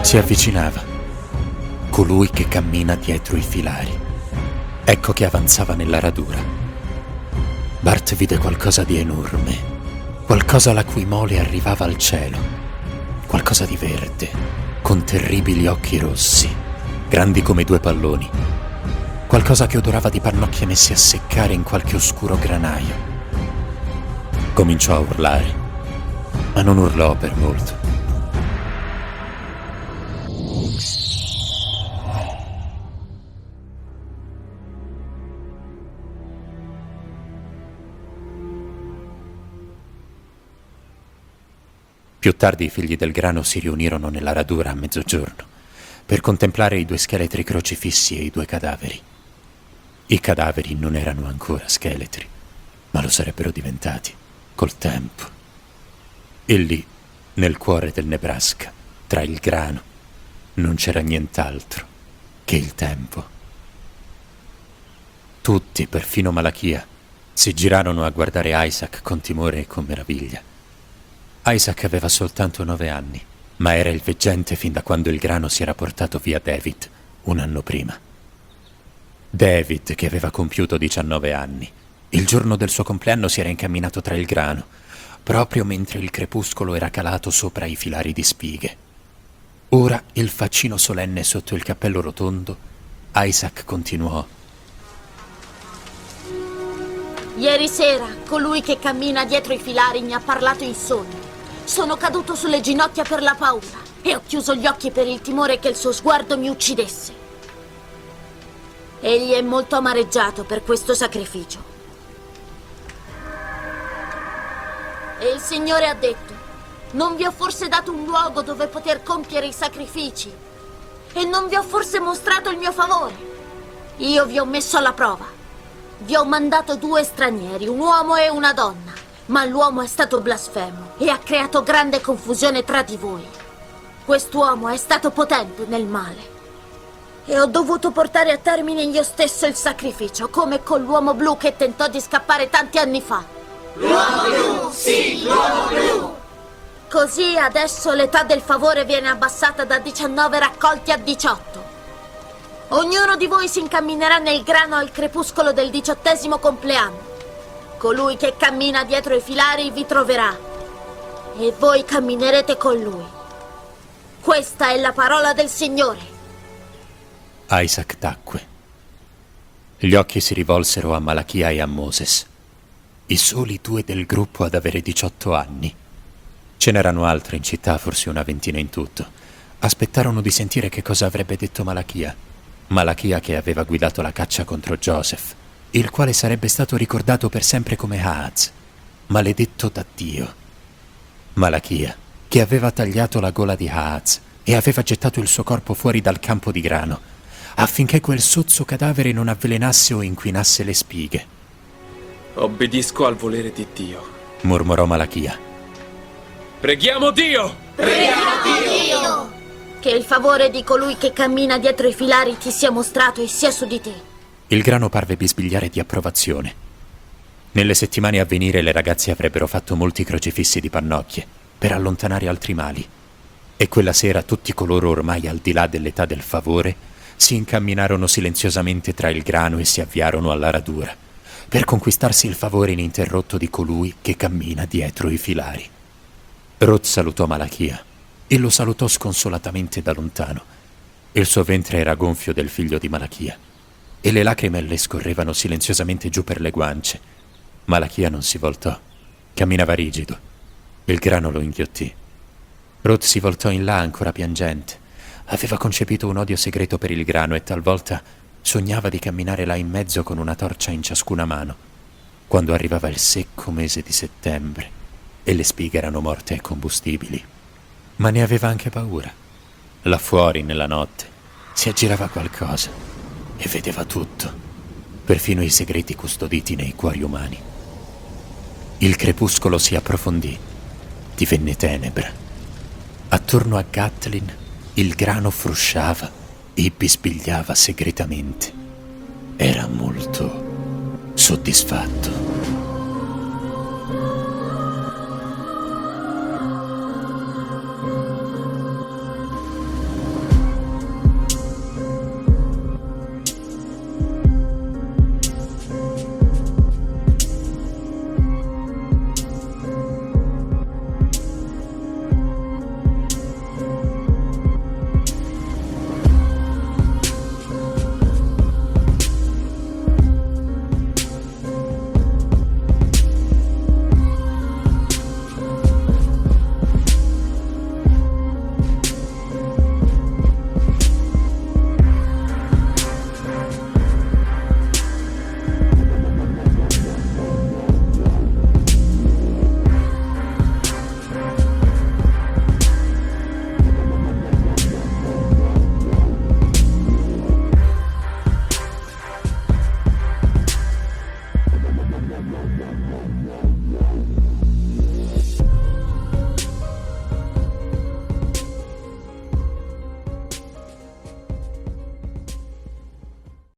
Si avvicinava, colui che cammina dietro i filari. Ecco che avanzava nella radura. Bart vide qualcosa di enorme, qualcosa la cui mole arrivava al cielo, qualcosa di verde, con terribili occhi rossi, grandi come 2 palloni, qualcosa che odorava di pannocchie messi a seccare in qualche oscuro granaio. Cominciò a urlare, ma non urlò per molto. Più tardi i figli del grano si riunirono nella radura a mezzogiorno per contemplare i 2 scheletri crocifissi e i 2 cadaveri. I cadaveri non erano ancora scheletri, ma lo sarebbero diventati col tempo. E lì, nel cuore del Nebraska, tra il grano, non c'era nient'altro che il tempo. Tutti, perfino Malachia, si girarono a guardare Isaac con timore e con meraviglia. Isaac aveva soltanto 9 anni, ma era il veggente fin da quando il grano si era portato via David 1 anno prima. David, che aveva compiuto 19 anni, il giorno del suo compleanno si era incamminato tra il grano, proprio mentre il crepuscolo era calato sopra i filari di spighe. Ora, il faccino solenne sotto il cappello rotondo, Isaac continuò. Ieri sera, colui che cammina dietro i filari mi ha parlato in sogno. Sono caduto sulle ginocchia per la paura e ho chiuso gli occhi per il timore che il suo sguardo mi uccidesse. Egli è molto amareggiato per questo sacrificio. E il Signore ha detto: non vi ho forse dato un luogo dove poter compiere i sacrifici? E non vi ho forse mostrato il mio favore? Io vi ho messo alla prova. Vi ho mandato 2 stranieri, un uomo e una donna. Ma l'uomo è stato blasfemo e ha creato grande confusione tra di voi. Quest'uomo è stato potente nel male. E ho dovuto portare a termine io stesso il sacrificio, come con l'uomo blu che tentò di scappare tanti anni fa. L'uomo blu, sì, l'uomo blu! Così adesso l'età del favore viene abbassata da 19 raccolti a 18. Ognuno di voi si incamminerà nel grano al crepuscolo del 18° compleanno. Colui che cammina dietro i filari vi troverà e voi camminerete con lui. Questa è la parola del Signore. Isaac tacque. Gli occhi si rivolsero a Malachia e a Moses, i soli 2 del gruppo ad avere 18 anni. Ce n'erano altri in città, forse una ventina in tutto. Aspettarono di sentire che cosa avrebbe detto Malachia. Malachia che aveva guidato la caccia contro Joseph, il quale sarebbe stato ricordato per sempre come Ahaz, maledetto da Dio. Malachia, che aveva tagliato la gola di Ahaz e aveva gettato il suo corpo fuori dal campo di grano, affinché quel sozzo cadavere non avvelenasse o inquinasse le spighe. Obbedisco al volere di Dio, mormorò Malachia. Preghiamo Dio! Preghiamo Dio! Che il favore di colui che cammina dietro i filari ti sia mostrato e sia su di te. Il grano parve bisbigliare di approvazione. Nelle settimane a venire le ragazze avrebbero fatto molti crocifissi di pannocchie per allontanare altri mali. E quella sera tutti coloro ormai al di là dell'età del favore si incamminarono silenziosamente tra il grano e si avviarono alla radura per conquistarsi il favore ininterrotto di colui che cammina dietro i filari. Ruth salutò Malachia e lo salutò sconsolatamente da lontano. Il suo ventre era gonfio del figlio di Malachia e le lacrime le scorrevano silenziosamente giù per le guance. Malachia non si voltò, camminava rigido. Il grano lo inghiottì. Ruth si voltò in là ancora piangente. Aveva concepito un odio segreto per il grano e talvolta sognava di camminare là in mezzo con una torcia in ciascuna mano, quando arrivava il secco mese di settembre e le spighe erano morte e combustibili. Ma ne aveva anche paura. Là fuori, nella notte, si aggirava qualcosa e vedeva tutto, perfino i segreti custoditi nei cuori umani. Il crepuscolo si approfondì, divenne tenebra. Attorno a Gatlin il grano frusciava e bisbigliava segretamente. Era molto soddisfatto.